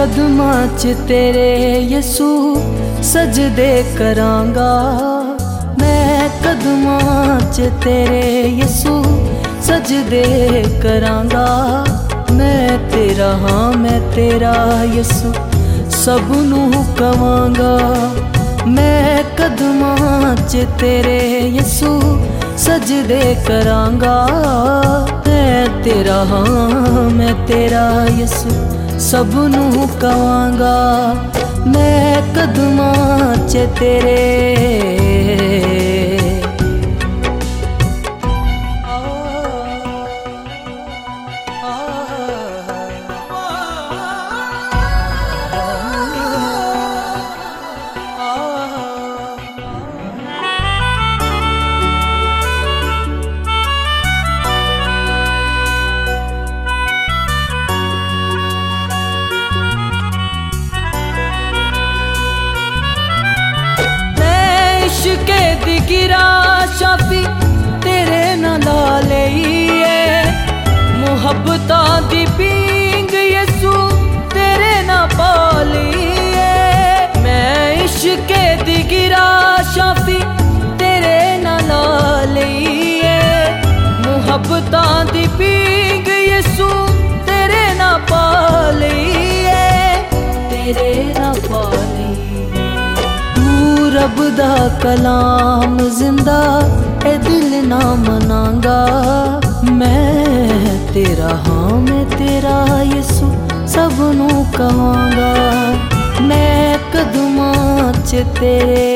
कदमां च तेरे यसू सजदे करांगा। मैं कदमां च तेरे यसू सजदे करांगा। मैं तेरा हाँ मैं तेरा यसू सबनू कवांगा। मैं कदमां च तेरे यसू सजदे करांगा। मैं तेरा हाँ मैं तेरा यसू सबनू कवांगा। मैं कदमां च तेरे इश्के दी गिरा शाफी तेरे नाल लईए। मुहब्बतां दी पींग यसू तेरे ना पालीए। मैं इश्के दी गिरा शाफी तेरे नाल लईए। मुहब्बतां दी पींग यसू तेरे ना पालीए। तेरे ना पालीए। रब दा कलाम जिंदा ए दिल ना मनांगा। मैं तेरा हाँ मैं तेरा यसू सबनू कहांगा। मैं कदमां च तेरे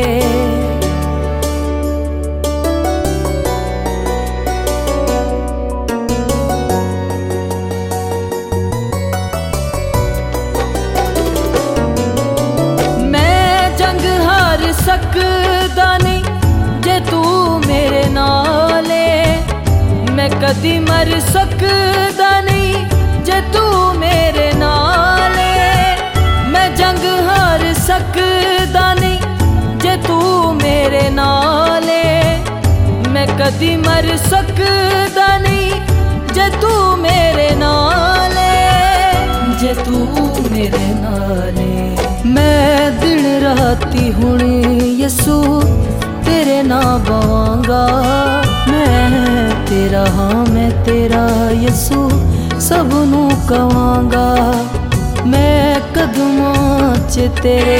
सकदा नहीं जे तू मेरे नाले। मैं कदी मर सकदा नहीं जे तू मेरे नाले। मैं जंग हार सकदा नहीं जे तू मेरे नाले। मैं कदी मर सकदा नहीं जे तू मेरे नाले। जे तू मेरे नाले। मैं दिन राती हुणी यसू तेरे ना बवांगा। मैं तेरा हाँ मैं तेरा यसू सबनू कवांगा। मैं कदमां च तेरे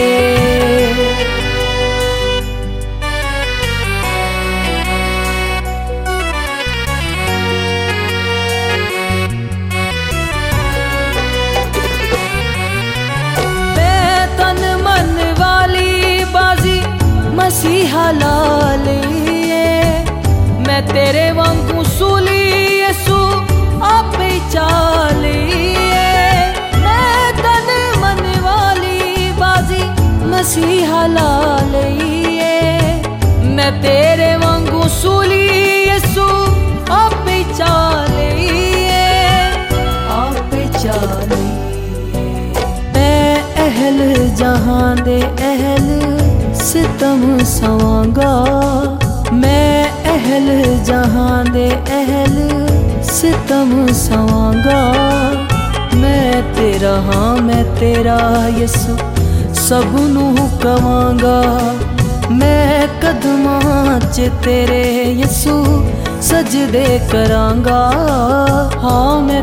मसीहा ला लिए। मैं तेरे वांगू सूली यसू आपे चालिए। मैं तन मन वाली बाजी मसीहा ला लिए। मैं तेरे वांगू सूली यसू आपे चालिए। आपे चालिए। मैं अहल जहां दे अहल सितम सवांगा। मैं अहल जहां दे अहल सितम सवांगा। मैं तेरा हाँ मैं तेरा यसू सबनू कवांगा। मैं कदमां च तेरे यसू सजदे करांगा। हाँ मैं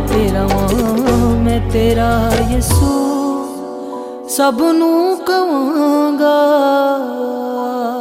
तेरा यसू सबनू कवांगा।